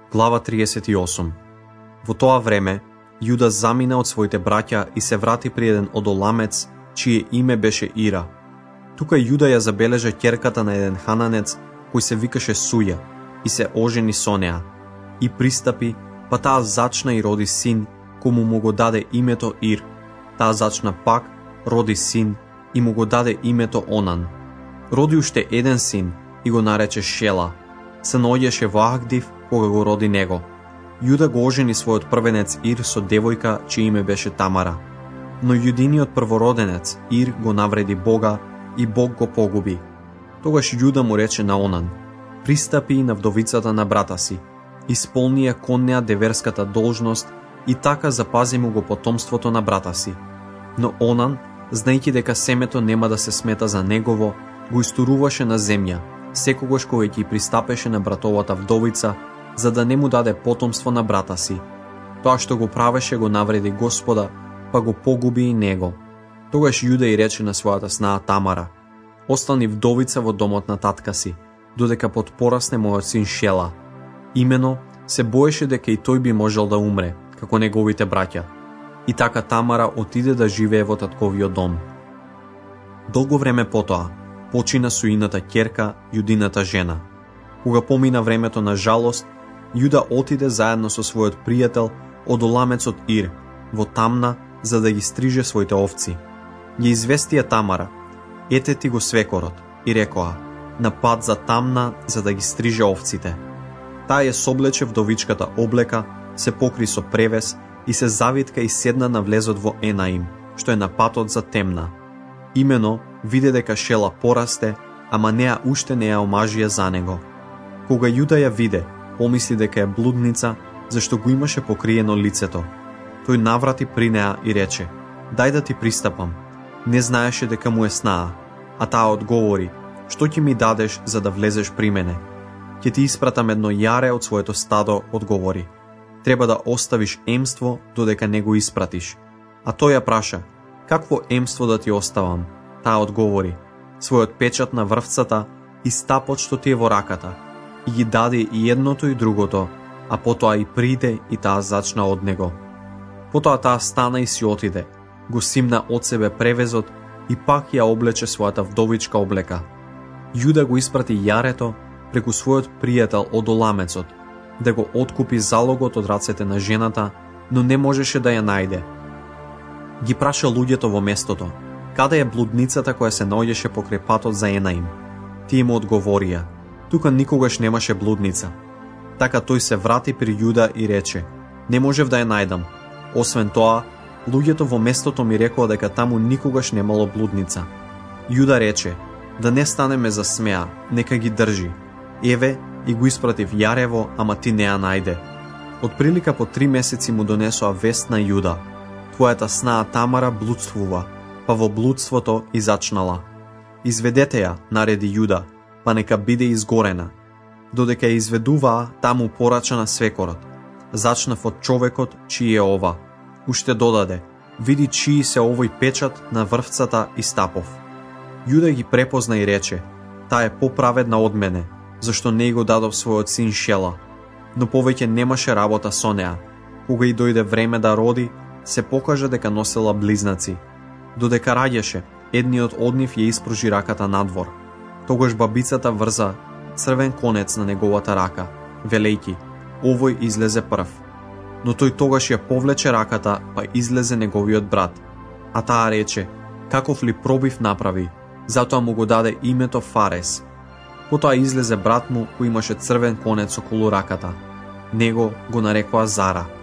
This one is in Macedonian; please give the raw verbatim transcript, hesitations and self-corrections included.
Глава триесет и осум. Во тоа време, Јуда замина од своите браќа и се врати при еден одоламец, чие име беше Ира. Тука Јуда ја забележа ќерката на еден хананец, кој се викаше Суја, и се ожени со неа. И пристапи, па таа зачна и роди син, кому му го даде името Ир. Таа зачна пак, роди син, и му го даде името Онан. Роди уште еден син, и го нарече Шела. Се наоѓаше во Ахдив, кога го роди него. Јуда го ожени својот првенец Ир со девојка, чие име беше Тамара. Но јудиниот првороденец Ир го навреди Бога и Бог го погуби. Тогаш Јуда му рече на Онан: пристапи на вдовицата на брата си, исполни ја кон неа деверската должност и така запази му го потомството на брата си. Но Онан, знаејќи дека семето нема да се смета за негово, го истуруваше на земја, секогаш кога ќе пристапеше на братовата вдовица, за да не му даде потомство на брата си. Тоа што го правеше го навреди Господа, па го погуби и него. Тогаш Јуда и рече на својата снаа Тамара: остани вдовица во домот на татка си, додека потпорасне мојот син Шела. Имено се боеше дека и тој би можел да умре, како неговите браќа. И така Тамара отиде да живее во татковиот дом. Долго време потоа почина Суината ќерка, Јудината жена. Кога помина времето на жалост, Јуда отиде заедно со својот пријател одоламецот Ир во Тамна, за да ги стриже своите овци. Ја известија Тамара: ете ти го свекорот, и рекоа: на пат за Тамна, за да ги стриже овците. Таа ја соблече вдовичката облека, се покри со превес и се завитка и седна на влезот во Енаим, што е на патот за Темна. Имено виде дека Шела порасте, ама неа уште не ја омажија за него. Кога Јуда ја виде, помисли дека е блудница, зашто го имаше покриено лицето. Тој наврати при неа и рече: дај да ти пристапам. Не знаеше дека му е снаа, а таа одговори: што ќе ми дадеш за да влезеш при мене? Ќе ти испратам едно јаре од своето стадо, одговори. Треба да оставиш емство додека не го испратиш. А тој ја праша: какво емство да ти оставам? Таа одговори: својот печат на врвцата и стапот што ти е во раката. И ги даде и едното и другото, а потоа и приде и таа зачна од него. Потоа таа стана и си отиде, го симна од себе превезот и пак ја облече својата вдовичка облека. Јуда го испрати јарето преку својот пријател одоламецот, да го откупи залогот од рацете на жената, но не можеше да ја најде. Ги праша луѓето во местото: каде е блудницата која се наоѓаше покрај патот за Енаим? Тие му одговорија: тука никогаш немаше блудница. Така тој се врати при Јуда и рече: не можев да ја најдам. Освен тоа, луѓето во местото ми рекоа дека таму никогаш немало блудница. Јуда рече: да не станеме за смеа, нека ги држи. Еве, и го испратив јарево, ама ти не ја најде. Од прилика по три месеци му донесоа вест на Јуда: твојата снаа Тамара блудствува, па во блудството и зачнала. Изведете ја, нареди Јуда, па нека биде изгорена. Додека ја изведуваа, таму порача на свекорот: зачнав од човекот чиј е ова. Уште додаде: види чиј се овој печат на врвцата и стапов. Јуда ги препозна и рече: таа е поправедна од мене, зашто не го дадов својот син Шела. Но повеќе немаше работа со неа. Кога и дојде време да роди, се покажа дека носела близнаци. Додека раѓаше, едниот од нив ја испружи раката надвор. Тогаш бабицата врза црвен конец на неговата рака, велејки: овој излезе прв. Но тој тогаш ја повлече раката, па излезе неговиот брат. А таа рече: каков ли пробив направи, затоа му го даде името Фарес. Потоа излезе брат му кој имаше црвен конец околу раката. Него го нарекоа Зара.